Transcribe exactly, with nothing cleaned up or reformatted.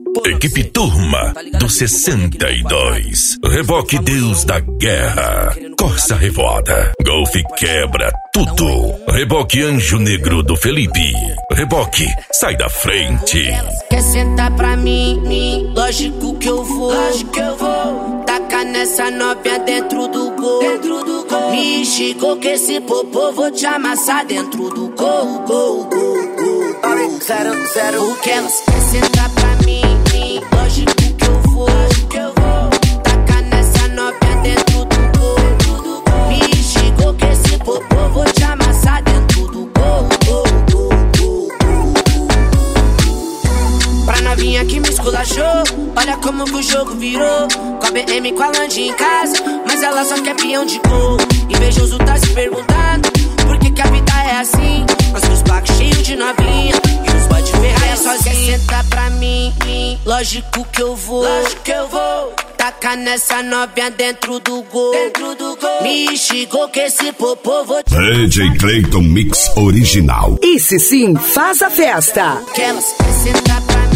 Equipe Turma do sessenta e dois. Reboque Deus da Guerra. Corsa Revoada. Golf Quebra Tudo. Reboque Anjo Negro do Felipe. Reboque Sai da Frente. Quer sentar pra mim? Lógico que eu vou. Lógico que eu vou. Taca nessa novinha dentro do gol. Dentro do gol. Me chegou que esse popô vou te amassar dentro do gol. Gol, gol, gol. Zero, zero. Porque elas quer sentar pra mim? Lógico que eu vou. Lógico que eu vou. Taca nessa novinha dentro do gol. Me chegou que esse popô vou te amassar dentro do gol. Gol, gol, gol. Pra novinha que me esculachou, olha como que o jogo virou. Com a B M com a Land em casa, mas ela só quer peão de gol. Invejoso tá se perguntando por que que a vida é assim. Nós com os blacos cheios de novinha e os boy de Ferrari sozinha. Senta pra mim, lógico que eu vou. Lógico que eu vou. Taca nessa novinha dentro do gol. Dentro do gol. Me chegou que esse popô vou te... D J Clayton Mix Original. Esse sim faz a festa. Que elas quer sentar pra mim.